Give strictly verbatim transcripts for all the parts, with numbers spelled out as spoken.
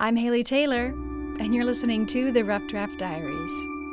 I'm Haley Taylor, and you're listening to the Rough Draft Diaries.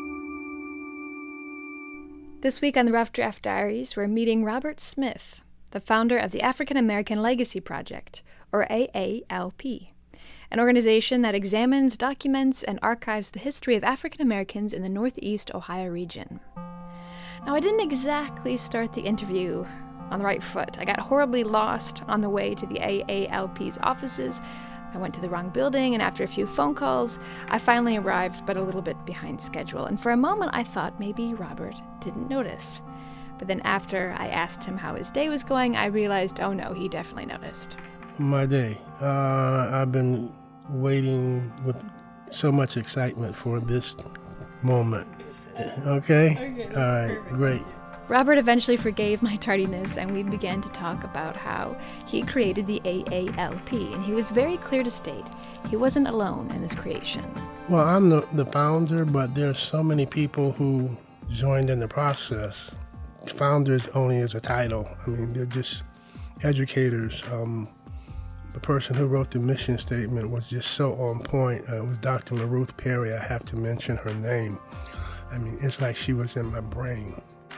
This week on the Rough Draft Diaries, we're meeting Robert Smith, the founder of the African American Legacy Project, or A A L P, an organization that examines, documents, and archives the history of African Americans in the Northeast Ohio region. Now, I didn't exactly start the interview on the right foot. I got horribly lost on the way to the A A L P's offices. I went to the wrong building, and after a few phone calls, I finally arrived, but a little bit behind schedule. And for a moment, I thought maybe Robert didn't notice. But then after I asked him how his day was going, I realized, oh no, he definitely noticed. My day. Uh, I've been waiting with so much excitement for this moment. Okay? Okay, all right, perfect. Great. Robert eventually forgave my tardiness, and we began to talk about how he created the A A L P, and he was very clear to state he wasn't alone in his creation. Well, I'm the, the founder, but there's so many people who joined in the process. Founders only is a title. I mean, they're just educators. Um, the person who wrote the mission statement was just so on point. Uh, it was Doctor LaRuth Perry. I have to mention her name. I mean, it's like she was in my brain.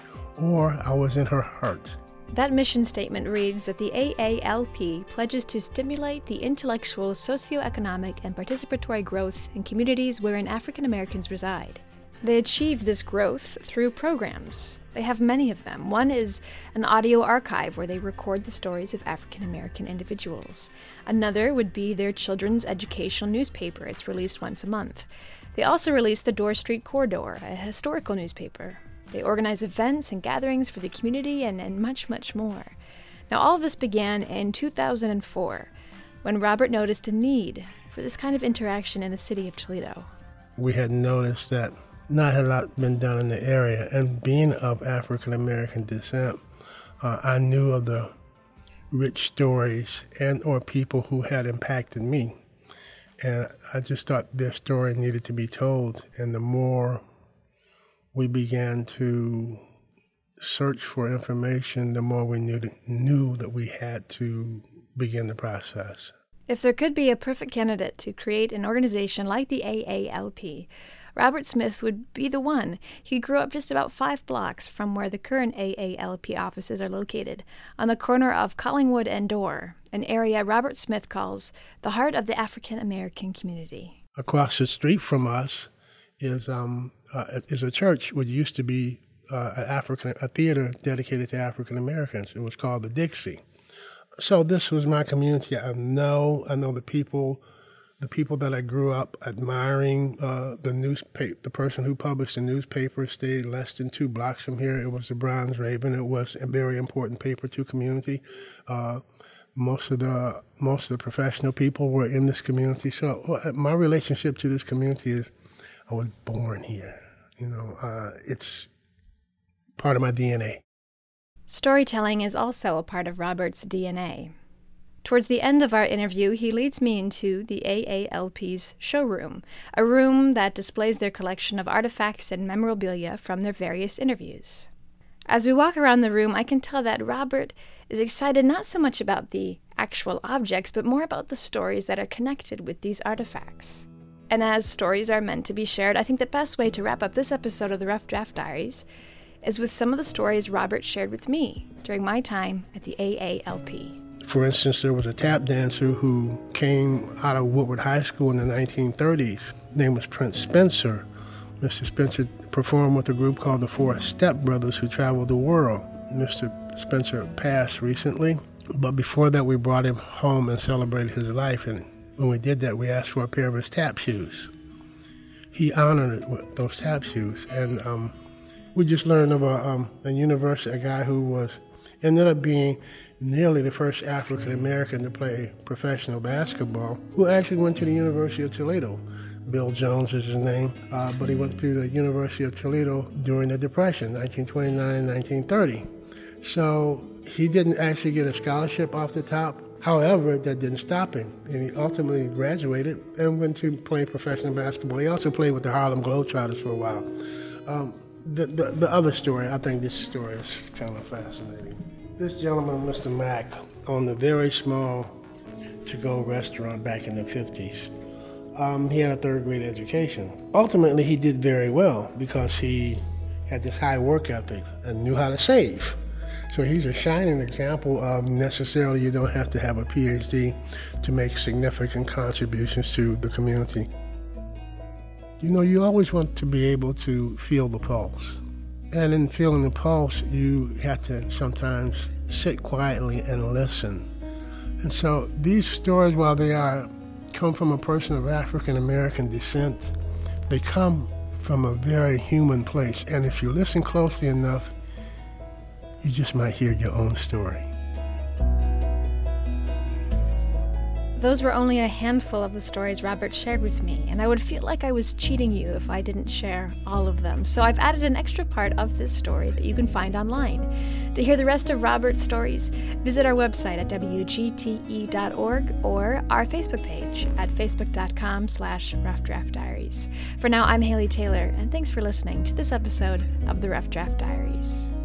Or I was in her heart. That mission statement reads that the A A L P pledges to stimulate the intellectual, socioeconomic, and participatory growth in communities wherein African Americans reside. They achieve this growth through programs. They have many of them. One is an audio archive where they record the stories of African American individuals. Another would be their children's educational newspaper. It's released once a month. They also release the Dorr Street Corridor, a historical newspaper. They organize events and gatherings for the community and, and much, much more. Now, all of this began in two thousand four, when Robert noticed a need for this kind of interaction in the city of Toledo. We had noticed that not a lot been done in the area, and being of African American descent, uh, I knew of the rich stories and or people who had impacted me. And I just thought their story needed to be told, and the more we began to search for information, the more we knew, to, knew that we had to begin the process. If there could be a perfect candidate to create an organization like the A A L P, Robert Smith would be the one. He grew up just about five blocks from where the current A A L P offices are located, on the corner of Collingwood and Dorr, an area Robert Smith calls the heart of the African American community. Across the street from us is um uh, is a church which used to be uh, an African a theater dedicated to African Americans. It was called the Dixie. So this was my community. I know I know the people, the people that I grew up admiring. Uh, the newspaper, the person who published the newspaper stayed less than two blocks from here. It was the Bronze Raven. It was a very important paper to community. Uh, most of the most of the professional people were in this community. So uh, my relationship to this community is, I was born here. You know, uh, it's part of my D N A. Storytelling is also a part of Robert's D N A. Towards the end of our interview, he leads me into the A A L P's showroom, a room that displays their collection of artifacts and memorabilia from their various interviews. As we walk around the room, I can tell that Robert is excited not so much about the actual objects, but more about the stories that are connected with these artifacts. And as stories are meant to be shared, I think the best way to wrap up this episode of the Rough Draft Diaries is with some of the stories Robert shared with me during my time at the A A L P. For instance, there was a tap dancer who came out of Woodward High School in the nineteen thirties. His name was Prince Spencer. Mister Spencer performed with a group called the Four Step Brothers, who traveled the world. Mister Spencer passed recently, but before that we brought him home and celebrated his life, and when we did that, we asked for a pair of his tap shoes. He honored it with those tap shoes. And um, we just learned of a, um, a university, a guy who was ended up being nearly the first African American to play professional basketball, who actually went to the University of Toledo. Bill Jones is his name, uh, but he went to the University of Toledo during the Depression, nineteen twenty-nine, nineteen thirty. So he didn't actually get a scholarship off the top. However, that didn't stop him, and he ultimately graduated and went to play professional basketball. He also played with the Harlem Globetrotters for a while. Um, the, the, the other story, I think this story is kind of fascinating. This gentleman, Mister Mack, owned a very small to-go restaurant back in the fifties. Um, he had a third grade education. Ultimately, he did very well because he had this high work ethic and knew how to save. So he's a shining example of necessarily you don't have to have a P H D to make significant contributions to the community. You know, you always want to be able to feel the pulse. And in feeling the pulse, you have to sometimes sit quietly and listen. And so these stories, while they are come from a person of African American descent, they come from a very human place. And if you listen closely enough, you just might hear your own story. Those were only a handful of the stories Robert shared with me, and I would feel like I was cheating you if I didn't share all of them. So I've added an extra part of this story that you can find online. To hear the rest of Robert's stories, visit our website at W G T E dot org or our Facebook page at facebook.com slash Rough Draft Diaries. For now, I'm Haley Taylor, and thanks for listening to this episode of the Rough Draft Diaries.